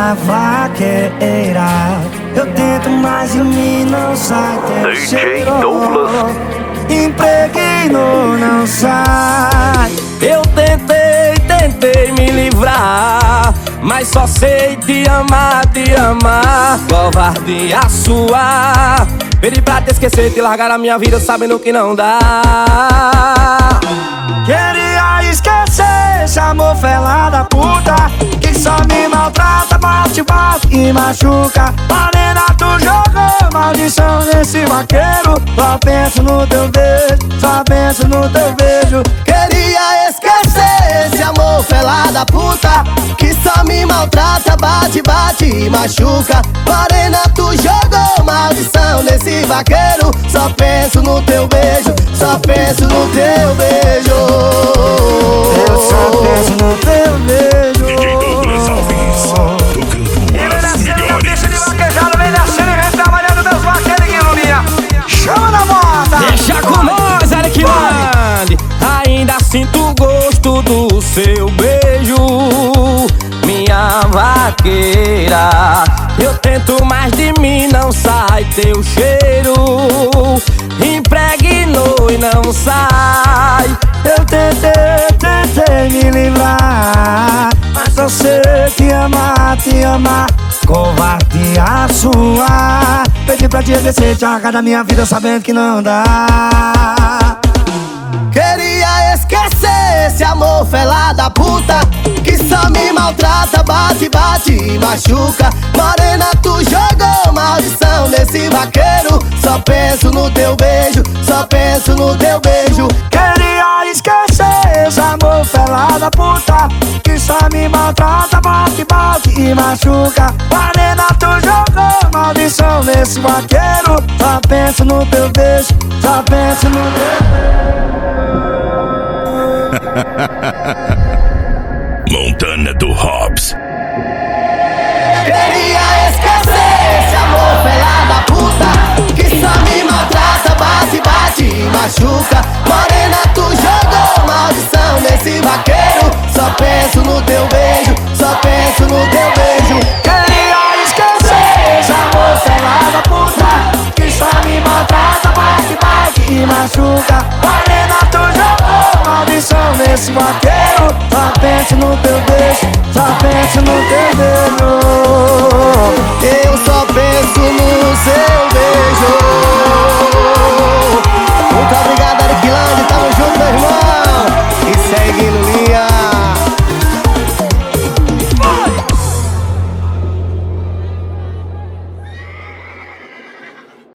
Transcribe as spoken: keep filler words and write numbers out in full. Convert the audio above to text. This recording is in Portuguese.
minha vaqueira. Eu tento, mas em mim não sai teu D J cheiro. Douglas. Impregno, não sai. Eu tentei, tentei me livrar, mas só sei te amar, te amar. Covardia sua, pedi pra te esquecer, te largar a minha vida sabendo que não dá. Queria esquecer esse amor fela da puta que só me maltrata, bate, bate e machuca. Morena, tu jogou maldição nesse vaqueiro. Só penso no teu beijo, só penso no teu beijo. Queria esquecer esse amor fela da puta que só me maltrata, bate, bate e machuca. Morena, tu jogou maldição nesse vaqueiro. Só penso no teu beijo, só penso no teu beijo. Eu só penso no teu beijo. D J Douglas Alves, tocando as melhores. Deixa de vaquejada, vem descendo e vem trabalhando meus vaqueiros que ilumina. Chama na moda. Deixa com nós, Eric Land. Ainda sinto o gosto do seu beijo, minha vaqueira. Eu tento, mas de mim não sai teu cheiro. Impregnou e não sai. Eu tentei, tentei me livrar, mas só sei te amar, te amar. Covardia sua, pedi pra te esquecer, te arrancar da minha vida sabendo que não dá. Queria esquecer esse amor fela da puta que só me maltrata, bate, bate e machuca. Morena, tu jogou maldição nesse vaqueiro. Só penso no teu beijo, só penso no teu beijo. Queria esquecer esse amor fela da puta que só me maltrata, bate, bate e machuca. Morena, tu jogou maldição nesse vaqueiro. Só penso no teu beijo, só penso no teu beijo. Montana do Hobbs.